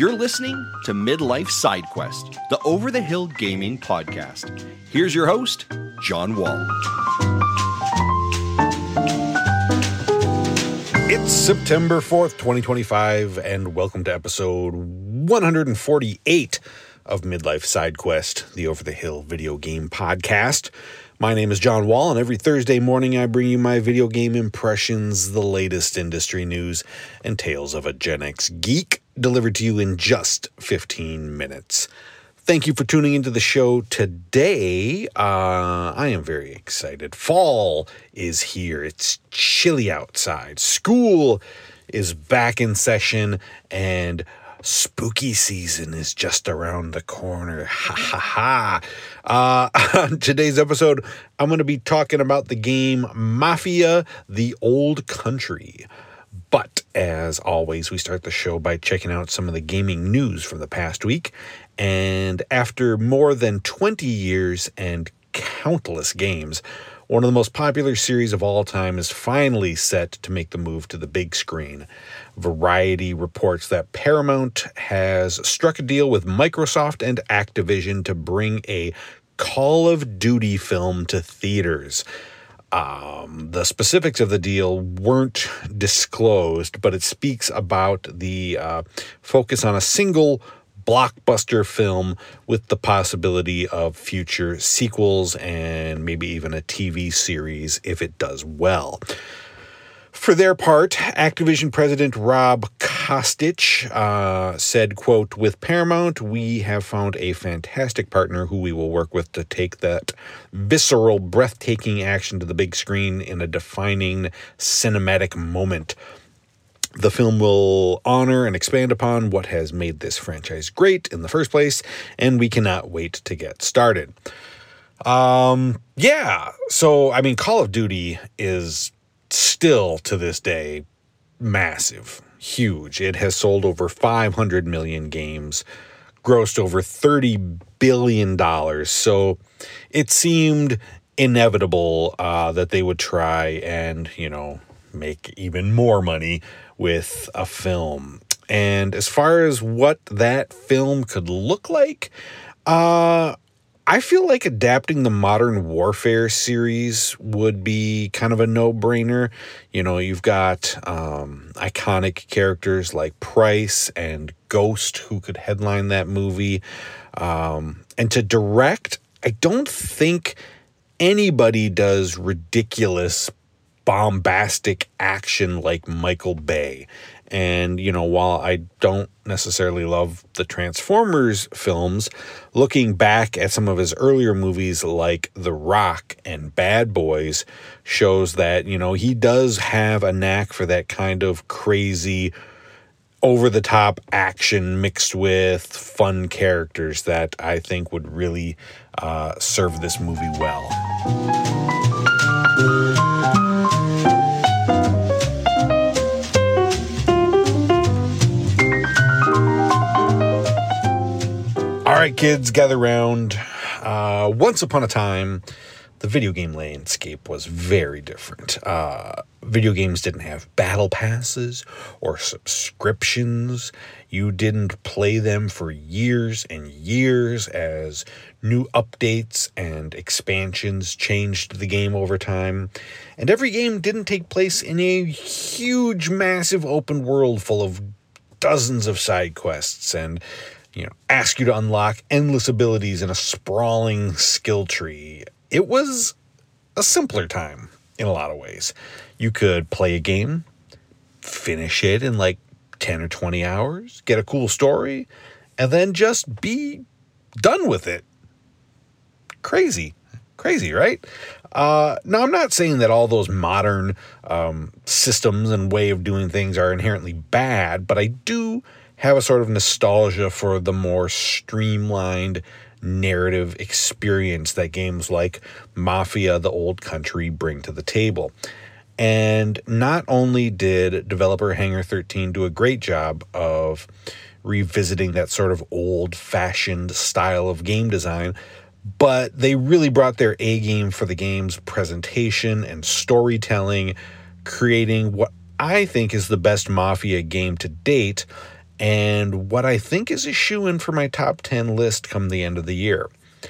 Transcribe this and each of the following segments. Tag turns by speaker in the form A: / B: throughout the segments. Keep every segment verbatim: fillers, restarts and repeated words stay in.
A: You're listening to Midlife Side Quest, the Over the Hill Gaming Podcast. Here's your host, John Wall.
B: It's September fourth, twenty twenty-five, and welcome to episode one forty-eight of Midlife Side Quest, the Over the Hill video game podcast. My name is John Wall, and every Thursday morning I bring you my video game impressions, the latest industry news, and tales of a Gen X geek, delivered to you in just fifteen minutes. Thank you for tuning into the show today. Uh, I am very excited. Fall is here. It's chilly outside. School is back in session, and spooky season is just around the corner. Ha ha ha. Uh, on today's episode, I'm going to be talking about the game Mafia: The Old Country. But as always, we start the show by checking out some of the gaming news from the past week. And after more than twenty years and countless games, one of the most popular series of all time is finally set to make the move to the big screen. Variety reports that Paramount has struck a deal with Microsoft and Activision to bring a Call of Duty film to theaters. Um, the specifics of the deal weren't disclosed, but it speaks about the uh, focus on a single blockbuster film with the possibility of future sequels and maybe even a T V series if it does well. For their part, Activision president Rob Kostich uh, said, quote, "With Paramount, we have found a fantastic partner who we will work with to take that visceral, breathtaking action to the big screen in a defining cinematic moment. The film will honor and expand upon what has made this franchise great in the first place, and we cannot wait to get started." Um, yeah, so, I mean, Call of Duty is still, to this day, massive, huge. It has sold over five hundred million games, grossed over thirty billion dollars, so it seemed inevitable uh, that they would try and, you know, make even more money with a film. And as far as what that film could look like, uh, I feel like adapting the Modern Warfare series would be kind of a no-brainer. You know, you've got um, iconic characters like Price and Ghost who could headline that movie. Um, and to direct, I don't think anybody does ridiculous bombastic action like Michael Bay. And, you know, while I don't necessarily love the Transformers films, looking back at some of his earlier movies like The Rock and Bad Boys shows that, you know, he does have a knack for that kind of crazy, over-the-top action mixed with fun characters that I think would really uh, serve this movie well. All right, kids, gather round. Uh, once upon a time, the video game landscape was very different. Uh, video games didn't have battle passes or subscriptions. You didn't play them for years and years as new updates and expansions changed the game over time. And every game didn't take place in a huge, massive open world full of dozens of side quests and, you know, ask you to unlock endless abilities in a sprawling skill tree. It was a simpler time in a lot of ways. You could play a game, finish it in like ten or twenty hours, get a cool story, and then just be done with it. Crazy. Crazy, right? Uh, now, I'm not saying that all those modern um, systems and way of doing things are inherently bad, but I do have a sort of nostalgia for the more streamlined narrative experience that games like Mafia: The Old Country bring to the table. And not only did developer Hangar thirteen do a great job of revisiting that sort of old-fashioned style of game design, but they really brought their A-game for the game's presentation and storytelling, creating what I think is the best Mafia game to date, and what I think is a shoo-in for my top ten list come the end of the year.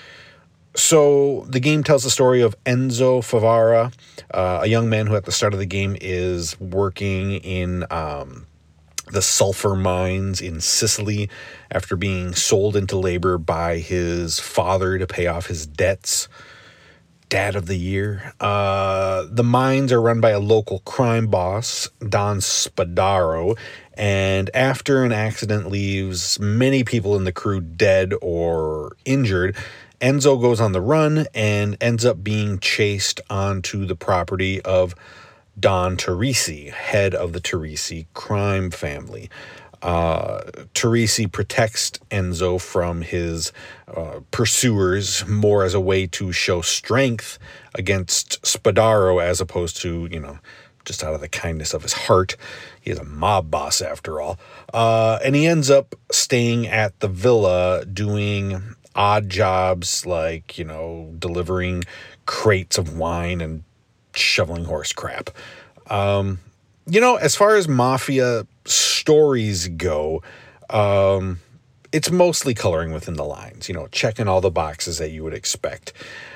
B: So the game tells the story of Enzo Favara, uh, a young man who at the start of the game is working in um, the sulfur mines in Sicily after being sold into labor by his father to pay off his debts. Dad of the year. Uh, the mines are run by a local crime boss, Don Spadaro, and after an accident leaves many people in the crew dead or injured, Enzo goes on the run and ends up being chased onto the property of Don Teresi, head of the Teresi crime family. Uh, Teresi protects Enzo from his uh, pursuers more as a way to show strength against Spadaro as opposed to, you know, just out of the kindness of his heart. He is a mob boss after all. Uh, and he ends up staying at the villa doing odd jobs like, you know, delivering crates of wine and shoveling horse crap. Um, you know, as far as Mafia stories go, um, it's mostly coloring within the lines, you know, checking all the boxes that you would expect.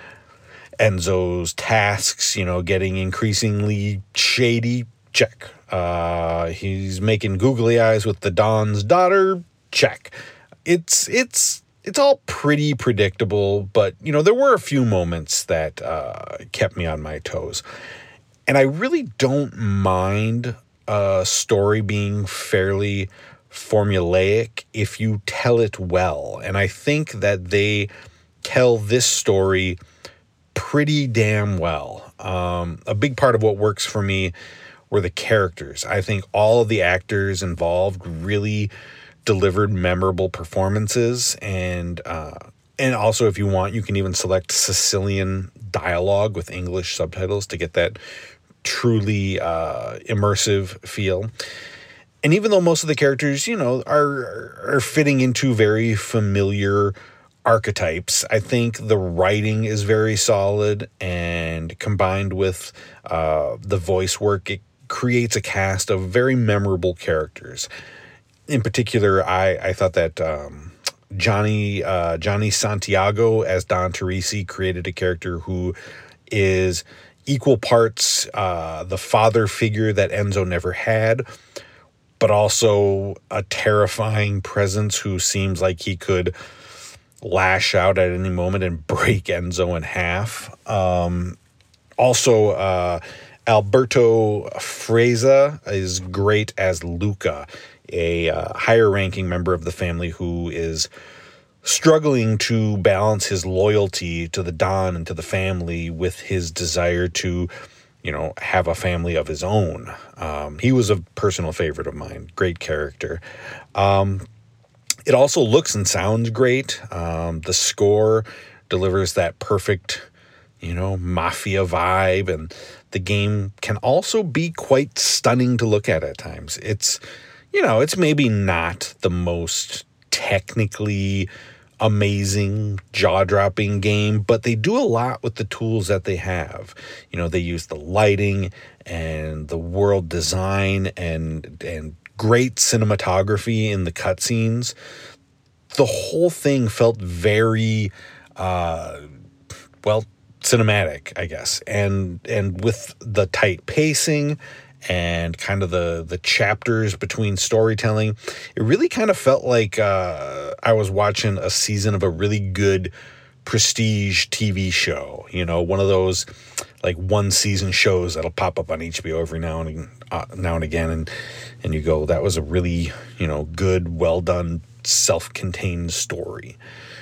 B: Enzo's tasks, you know, getting increasingly shady, check. Uh, he's making googly eyes with the Don's daughter, check. It's, it's, it's all pretty predictable, but, you know, there were a few moments that uh, kept me on my toes. And I really don't mind a story being fairly formulaic if you tell it well. And I think that they tell this story pretty damn well. Um, a big part of what works for me were the characters. I think all of the actors involved really delivered memorable performances. And, uh, and also, if you want, you can even select Sicilian dialogue with English subtitles to get that truly uh, immersive feel. And even though most of the characters, you know, are are fitting into very familiar archetypes, I think the writing is very solid, and combined with uh, the voice work, it creates a cast of very memorable characters. In particular, I, I thought that um, Johnny uh, Johnny Santiago as Don Teresi created a character who is equal parts uh, the father figure that Enzo never had, but also a terrifying presence who seems like he could lash out at any moment and break Enzo in half. Um, also, uh, Alberto Freza is great as Luca, a uh, higher-ranking member of the family who is struggling to balance his loyalty to the Don and to the family with his desire to, you know, have a family of his own. Um, he was a personal favorite of mine. Great character. Um, it also looks and sounds great. Um, the score delivers that perfect, you know, mafia vibe, and the game can also be quite stunning to look at at times. It's, you know, it's maybe not the most technically amazing, jaw-dropping game, but they do a lot with the tools that they have. You know, they use the lighting and the world design and and great cinematography in the cutscenes. The whole thing felt very, uh, well, cinematic, I guess. And and with the tight pacing and kind of the, the chapters between storytelling, it really kind of felt like uh, I was watching a season of a really good prestige T V show. You know, one of those like one season shows that'll pop up on H B O every now and uh, now and again, and and you go, that was a really, you know, good, well done, self-contained story.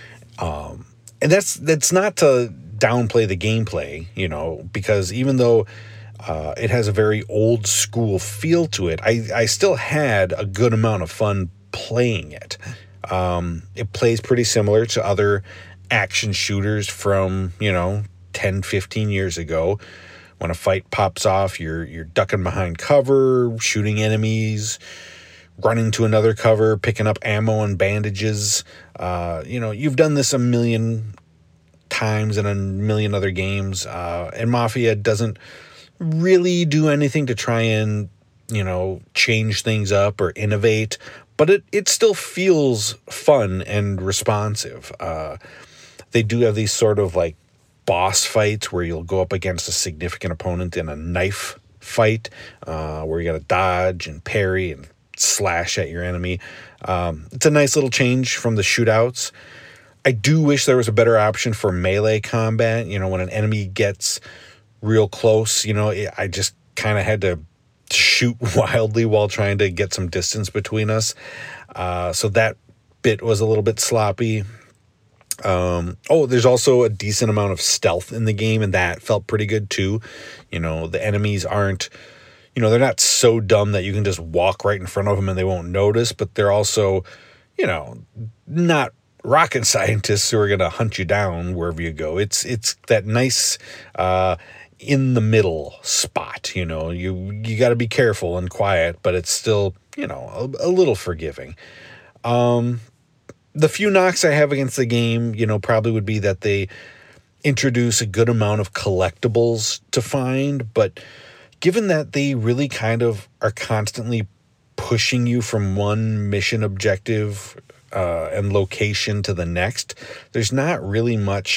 B: Um, and that's that's not to downplay the gameplay, you know, because even though Uh, it has a very old school feel to it, I, I still had a good amount of fun playing it. Um, it plays pretty similar to other action shooters from, you know, ten, fifteen years ago. When a fight pops off, you're you're ducking behind cover, shooting enemies, running to another cover, picking up ammo and bandages. Uh, you know, you've done this a million times in a million other games, uh, and Mafia doesn't really do anything to try and, you know, change things up or innovate, but it, it still feels fun and responsive. Uh, they do have these sort of like boss fights where you'll go up against a significant opponent in a knife fight, uh, where you got to dodge and parry and slash at your enemy. Um, it's a nice little change from the shootouts. I do wish there was a better option for melee combat. You know, when an enemy gets real close, you know, it, I just kind of had to shoot wildly while trying to get some distance between us. Uh, so that bit was a little bit sloppy. Um, oh, there's also a decent amount of stealth in the game, and that felt pretty good too. You know, the enemies aren't, you know, they're not so dumb that you can just walk right in front of them and they won't notice, but they're also, you know, not rocket scientists who are going to hunt you down wherever you go. It's it's that nice uh, in the middle spot. You know, you you got to be careful and quiet, but it's still, you know, a, a little forgiving. Um, the few knocks I have against the game, you know, probably would be that they introduce a good amount of collectibles to find, but given that they really kind of are constantly pushing you from one mission objective Uh, and location to the next, there's not really much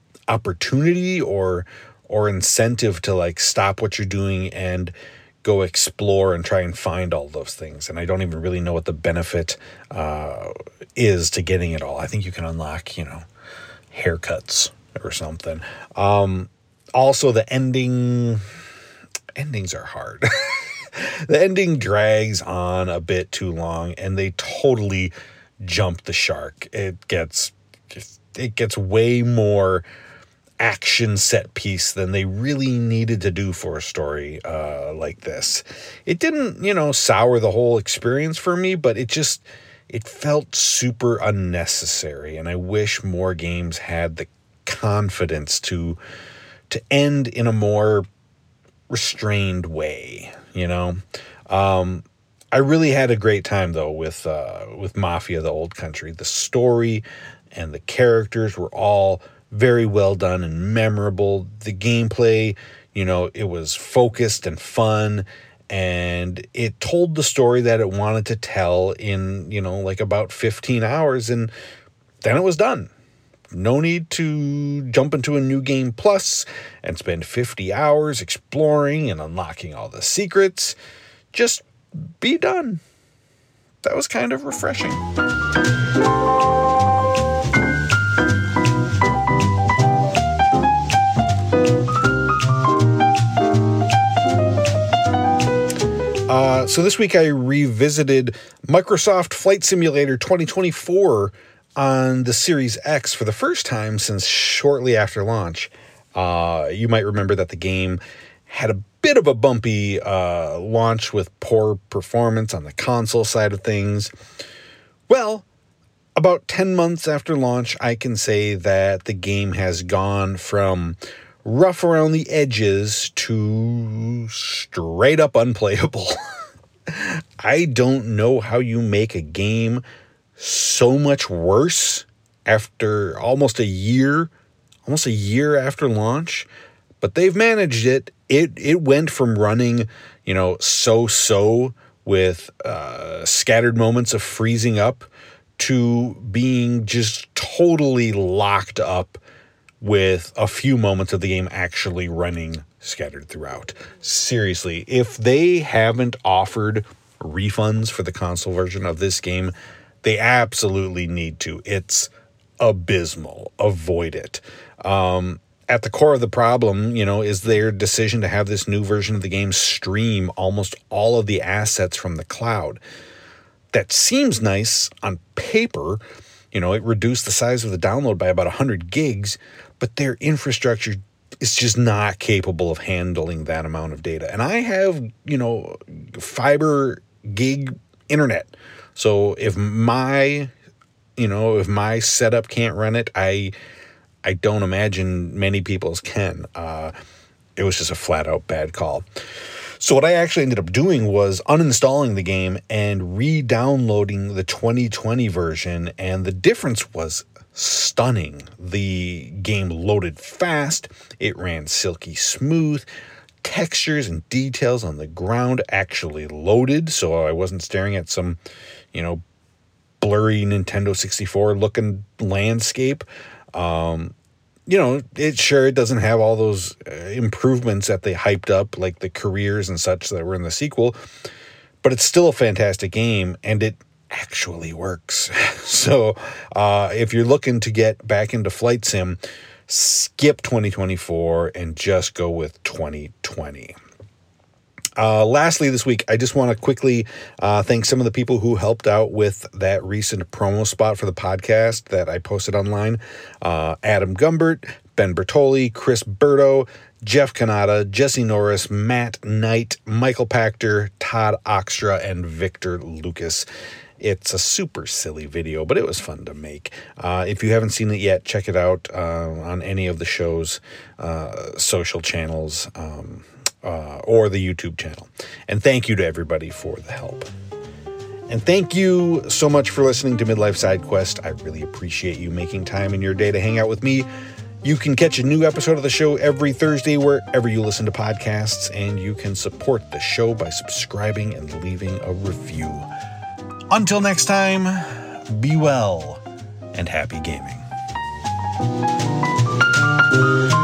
B: opportunity or or incentive to like stop what you're doing and go explore and try and find all those things. And I don't even really know what the benefit uh, is to getting it all. I think you can unlock, you know, haircuts or something. Um, also, the ending endings are hard. The ending drags on a bit too long, and they totally jump the shark. It gets it gets way more action set piece than they really needed to do for a story uh, like this. It didn't, you know, sour the whole experience for me, but it just it felt super unnecessary, and I wish more games had the confidence to to end in a more restrained way, you know. Um, I really had a great time though with uh, with Mafia: The Old Country. The story and the characters were all very well done and memorable. The gameplay, you know, it was focused and fun, and it told the story that it wanted to tell in, you know, like about fifteen hours, and then it was done. No need to jump into a new game plus and spend fifty hours exploring and unlocking all the secrets. Just be done. That was kind of refreshing. Uh, so this week I revisited Microsoft Flight Simulator twenty twenty-four on the Series X for the first time since shortly after launch. Uh, you might remember that the game had a bit of a bumpy uh, launch with poor performance on the console side of things. Well, about ten months after launch, I can say that the game has gone from rough around the edges to straight up unplayable. I don't know how you make a game so much worse after almost a year, almost a year after launch, but they've managed it. It it went from running, you know, so-so with uh, scattered moments of freezing up to being just totally locked up with a few moments of the game actually running scattered throughout. Seriously, if they haven't offered refunds for the console version of this game, they absolutely need to. It's abysmal. Avoid it. Um, at the core of the problem, you know, is their decision to have this new version of the game stream almost all of the assets from the cloud. That seems nice on paper. You know, it reduced the size of the download by about one hundred gigs, but their infrastructure is just not capable of handling that amount of data. And I have, you know, fiber gig internet. So if my, you know, if my setup can't run it, I I don't imagine many people's can. Uh, it was just a flat out bad call. So what I actually ended up doing was uninstalling the game and re-downloading the twenty twenty version, and the difference was stunning. The game loaded fast, it ran silky smooth, textures and details on the ground actually loaded, so I wasn't staring at some, you know, blurry Nintendo sixty-four looking landscape. Um, you know, it sure it doesn't have all those uh, improvements that they hyped up, like the careers and such that were in the sequel, but it's still a fantastic game, and it actually works. So uh, if you're looking to get back into Flight Sim, skip twenty twenty-four and just go with twenty twenty. Uh, lastly, this week, I just want to quickly uh, thank some of the people who helped out with that recent promo spot for the podcast that I posted online. Uh, Adam Gumbert, Ben Bertoli, Chris Berto, Jeff Kanata, Jesse Norris, Matt Knight, Michael Pachter, Todd Oxtra, and Victor Lucas. It's a super silly video, but it was fun to make. Uh, if you haven't seen it yet, check it out uh, on any of the show's uh, social channels. Um, Uh, or the YouTube channel. And thank you to everybody for the help. And thank you so much for listening to Midlife Side Quest. I really appreciate you making time in your day to hang out with me. You can catch a new episode of the show every Thursday wherever you listen to podcasts, and you can support the show by subscribing and leaving a review. Until next time, be well and happy gaming.